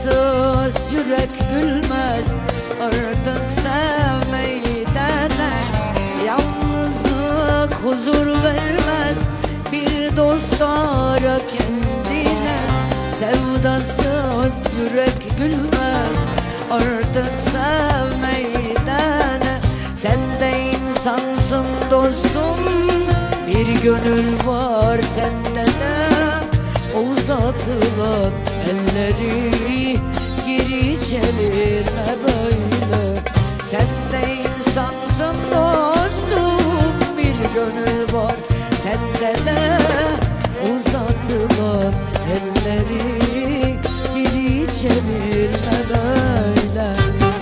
Sevdasız yürek gülmez, artık sevmeyi dene. Yalnızlık huzur vermez, bir dost ara kendine. Sevdasız yürek gülmez, artık sevmeyi dene. Sen de insansın dostum, bir gönül var sende de. Uzatılan elleri geri çevirme böyle. Sen de insansın dostum, bir gönül var sende de. Uzatılan elleri geri çevirme böyle.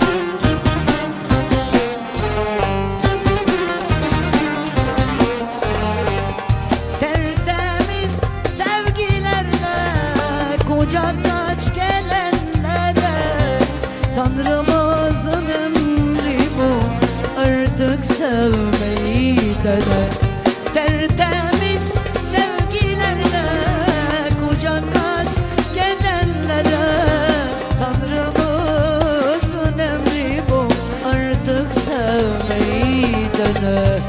Tertemiz sevgilerle kucak aç gelenlere. Tanrımızın emri bu, artık sevmeyi dene. Tertemiz sevgilerle kucak aç gelenlere. Tanrımızın emri bu, artık sevmeyi dene.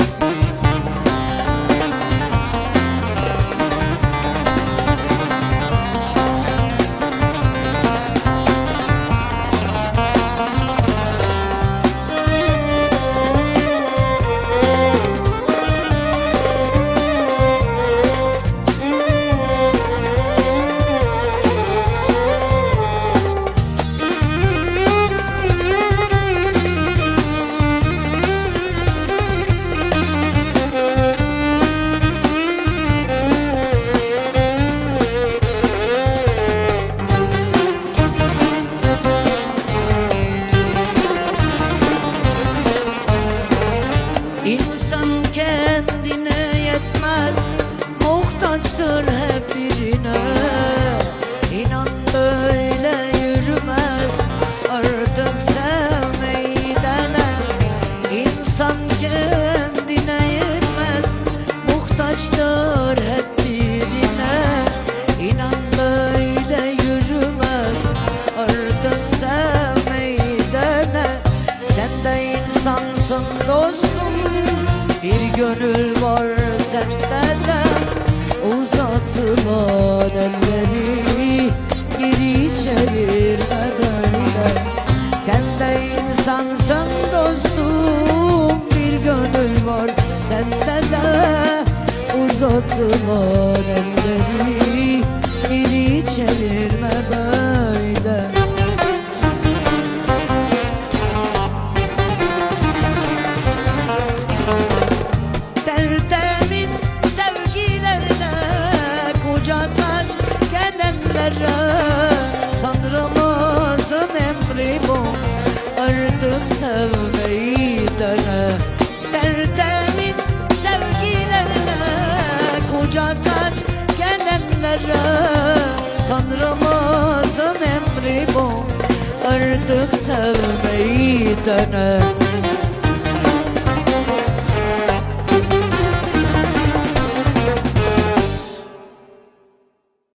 İnsan kendine yetmez, muhtaçtır hep birine. İnan böyle yürümez, artık sevmeyi dene. İnsan kendine yetmez, muhtaçtır hep birine. İnan böyle yürümez, artık sevmeyi dene. Sen de insansın dostum, bir gönül var sende de. Uzatılan elleri geri çevirme böyle. Sen de insansın dostum, bir gönül var sende de. Uzatılan elleri geri çevirme böyle. Tertemiz sevgilerle kucak aç gelenlere. Tanrımızın emri bu, artık sevmeyi dene. Tertemiz sevgilerle kucak aç gelenlere. Tanrımızın emri bu, artık sevmeyi dene.